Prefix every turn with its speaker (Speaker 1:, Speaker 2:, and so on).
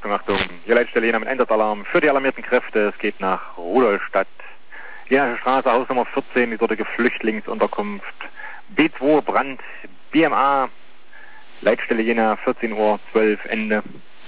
Speaker 1: Achtung, Achtung. Hier Leitstelle Jena mit Einsatzalarm für die alarmierten Kräfte. Es geht nach Rudolstadt. Jenaische Straße, Hausnummer 14, die dortige Flüchtlingsunterkunft. B2 Brand, BMA, Leitstelle Jena, 14:12 Uhr, Ende.